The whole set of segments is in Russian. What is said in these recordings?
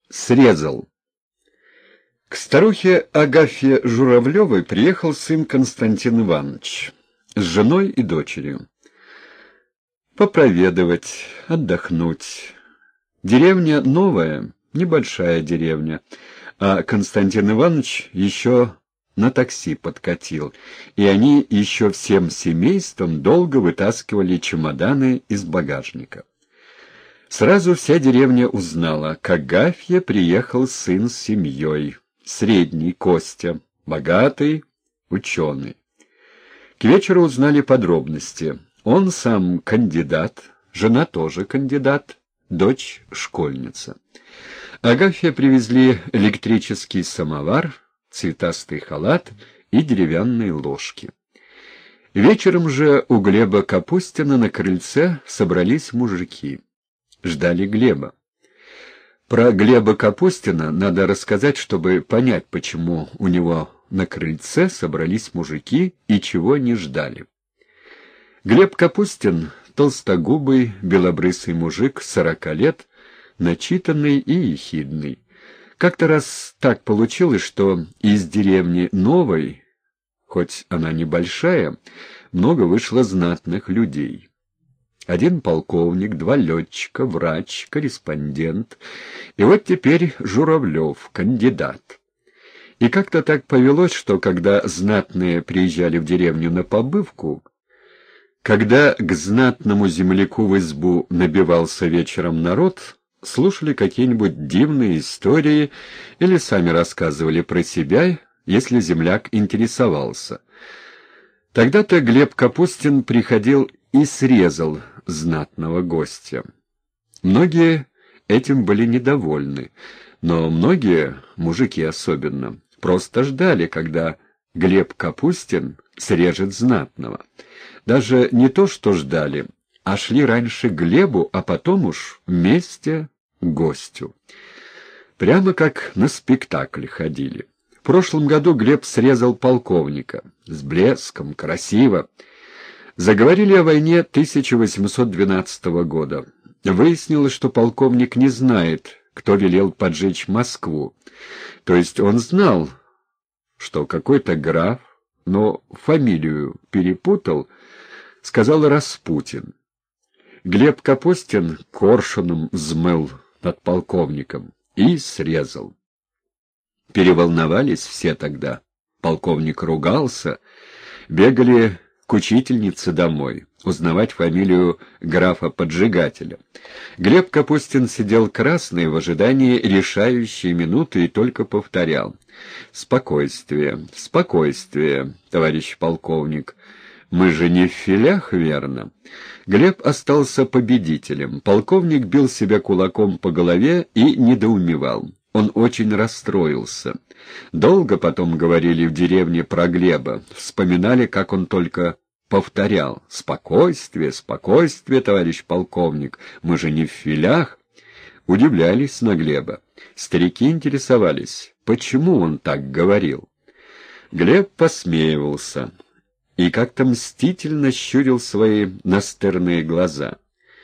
Срезал. К старухе Агафье Журавлевой приехал сын Константин Иванович с женой и дочерью. Попроведывать, отдохнуть. Деревня новая, небольшая деревня, а Константин Иванович еще на такси подкатил, и они еще всем семейством долго вытаскивали чемоданы из багажника. Сразу вся деревня узнала, к Агафье приехал сын с семьей, средний Костя, богатый, ученый. К вечеру узнали подробности. Он сам кандидат, жена тоже кандидат, дочь школьница. Агафье привезли электрический самовар, цветастый халат и деревянные ложки. Вечером же у Глеба Капустина на крыльце собрались мужики. Ждали Глеба. Про Глеба Капустина надо рассказать, чтобы понять, почему у него на крыльце собрались мужики и чего они ждали. Глеб Капустин — толстогубый, белобрысый мужик, 40 лет, начитанный и ехидный. Как-то раз так получилось, что из деревни Новой, хоть она небольшая, много вышло знатных людей. Один полковник, 2 летчика, врач, корреспондент, и вот теперь Журавлев, кандидат. И как-то так повелось, что когда знатные приезжали в деревню на побывку, когда к знатному земляку в избу набивался вечером народ, слушали какие-нибудь дивные истории или сами рассказывали про себя, если земляк интересовался. Тогда-то Глеб Капустин приходил и срезал знатного гостя. Многие этим были недовольны, но многие, мужики особенно, просто ждали, когда Глеб Капустин срежет знатного. Даже не то, что ждали, а шли раньше к Глебу, а потом уж вместе к гостю. Прямо как на спектакль ходили. В прошлом году Глеб срезал полковника. С блеском, красиво. Заговорили о войне 1812 года. Выяснилось, что полковник не знает, кто велел поджечь Москву. То есть он знал, что какой-то граф, но фамилию перепутал, сказал Распутин. Глеб Капустин коршуном взмыл над полковником и срезал. Переволновались все тогда. Полковник ругался, бегали к учительнице домой, узнавать фамилию графа-поджигателя. Глеб Капустин сидел красный в ожидании решающей минуты и только повторял: «Спокойствие, спокойствие, товарищ полковник. Мы же не в филях, верно?» Глеб остался победителем. Полковник бил себя кулаком по голове и недоумевал. Он очень расстроился. Долго потом говорили в деревне про Глеба, вспоминали, как он только повторял: «Спокойствие, спокойствие, товарищ полковник, мы же не в филях». Удивлялись на Глеба. Старики интересовались, почему он так говорил. Глеб посмеивался и как-то мстительно щурил свои настырные глаза.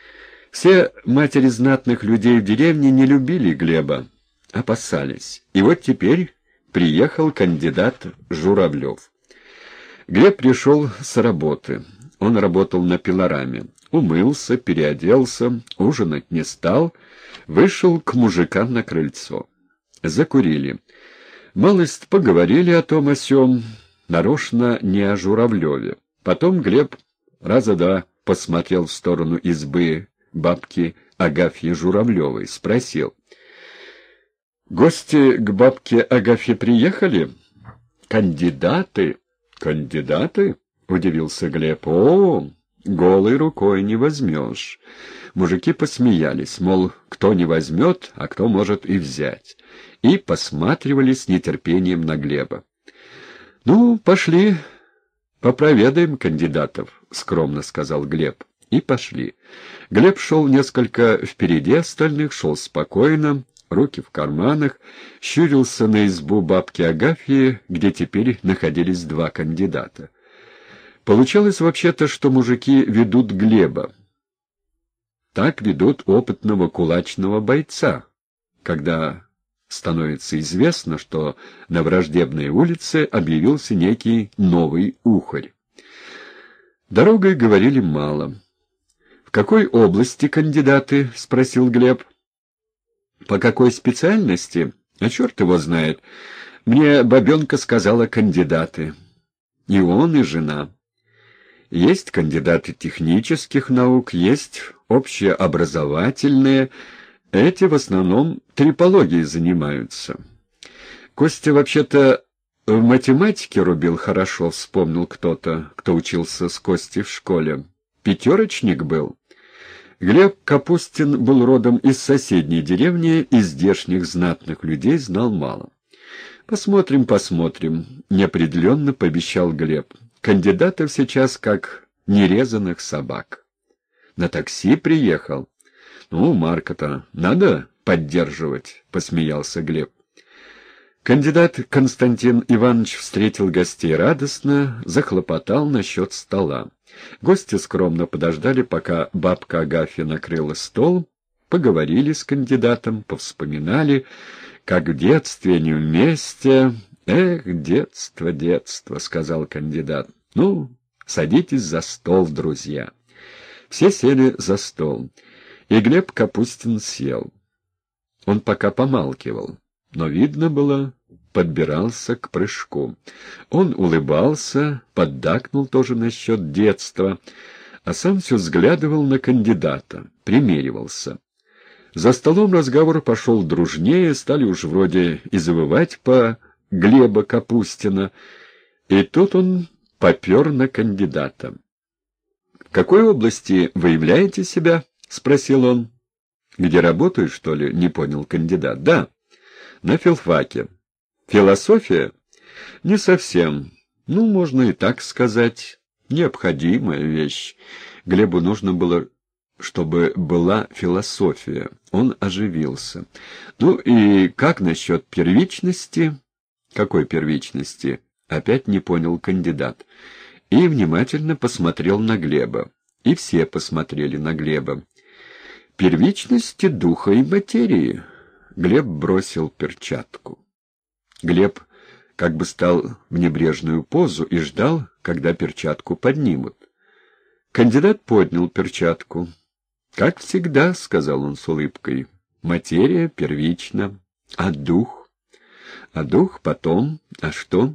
Все матери знатных людей в деревне не любили Глеба, опасались. И вот теперь приехал кандидат Журавлев. Глеб пришел с работы. Он работал на пилораме. Умылся, переоделся, ужинать не стал, вышел к мужикам на крыльцо. Закурили. Малость поговорили о том о сём, нарочно не о Журавлеве. Потом Глеб раза 2 посмотрел в сторону избы бабки Агафьи Журавлевой, спросил: «Гости к бабке Агафье приехали?» «Кандидаты?» «Кандидаты?» — удивился Глеб. «О, голой рукой не возьмешь». Мужики посмеялись, мол, кто не возьмет, а кто может и взять, и посматривали с нетерпением на Глеба. «Ну, пошли, попроведаем кандидатов», — скромно сказал Глеб. И пошли. Глеб шел несколько впереди остальных, шел спокойно, руки в карманах, щурился на избу бабки Агафьи, где теперь находились 2 кандидата. Получалось вообще-то, что мужики ведут Глеба. Так ведут опытного кулачного бойца, когда становится известно, что на враждебной улице объявился некий новый ухарь. Дорогой говорили мало. — В какой области кандидаты? — спросил Глеб. — По какой специальности? А черт его знает. Мне бабенка сказала кандидаты. И он, и жена. Есть кандидаты технических наук, есть общеобразовательные. Эти в основном трипологией занимаются. Костя вообще-то в математике рубил хорошо, вспомнил кто-то, кто учился с Костей в школе. Пятерочник был. Глеб Капустин был родом из соседней деревни, и здешних знатных людей знал мало. «Посмотрим, посмотрим», — неопределенно пообещал Глеб. «Кандидатов сейчас как нерезанных собак». «На такси приехал?» «Ну, Марка-то надо поддерживать», — посмеялся Глеб. Кандидат Константин Иванович встретил гостей радостно, захлопотал насчет стола. Гости скромно подождали, пока бабка Агафья накрыла стол, поговорили с кандидатом, повспоминали, как в детстве они вместе. «Эх, детство, детство», — сказал кандидат. «Ну, садитесь за стол, друзья». Все сели за стол, и Глеб Капустин сел. Он пока помалкивал, но видно было, подбирался к прыжку. Он улыбался, поддакнул тоже насчет детства, а сам все взглядывал на кандидата, примеривался. За столом разговор пошел дружнее, стали уж вроде и завывать по Глеба Капустина, и тут он попер на кандидата. — В какой области вы являете себя? — спросил он. — Где работаю, что ли? — не понял кандидат. — Да, на филфаке. — Философия? — Не совсем. Ну, можно и так сказать. Необходимая вещь. Глебу нужно было, чтобы была философия. Он оживился. — Ну и как насчет первичности? — Какой первичности? — опять не понял кандидат. И внимательно посмотрел на Глеба. И все посмотрели на Глеба. — Первичности духа и материи. Глеб бросил перчатку. Глеб как бы стал в небрежную позу и ждал, когда перчатку поднимут. Кандидат поднял перчатку. — Как всегда, — сказал он с улыбкой, — материя первична, а дух? А дух потом, а что?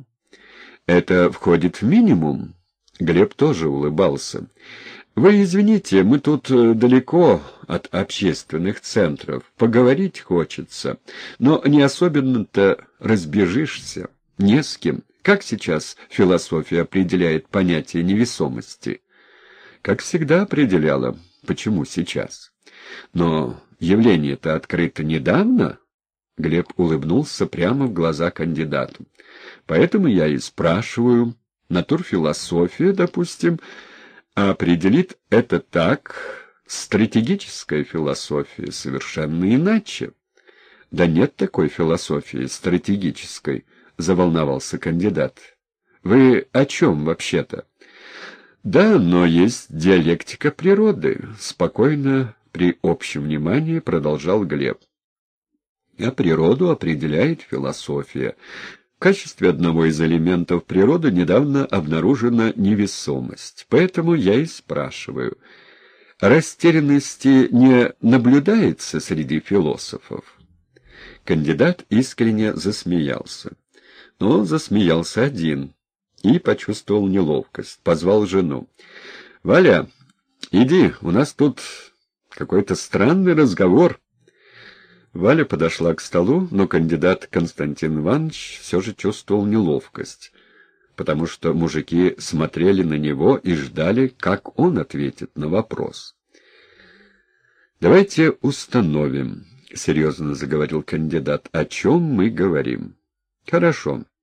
Это входит в минимум? Глеб тоже улыбался. — Вы извините, мы тут далеко от общественных центров. Поговорить хочется, но не особенно-то разбежишься. Не с кем. Как сейчас философия определяет понятие невесомости? Как всегда определяла. Почему сейчас? Но явление-то открыто недавно. Глеб улыбнулся прямо в глаза кандидату. Поэтому я и спрашиваю. Натурфилософия, допустим, определит это так, стратегическая философия совершенно иначе. — Да нет такой философии стратегической, — заволновался кандидат. — Вы о чем вообще-то? — Да, но есть диалектика природы, — спокойно, при общем внимании продолжал Глеб. — А природу определяет философия. В качестве одного из элементов природы недавно обнаружена невесомость. Поэтому я и спрашиваю, растерянности не наблюдается среди философов? Кандидат искренне засмеялся. Но засмеялся один и почувствовал неловкость. Позвал жену. — Валя, иди, у нас тут какой-то странный разговор. Валя подошла к столу, но кандидат Константин Иванович все же чувствовал неловкость, потому что мужики смотрели на него и ждали, как он ответит на вопрос. «Давайте установим», — серьезно заговорил кандидат, — «о чем мы говорим». «Хорошо.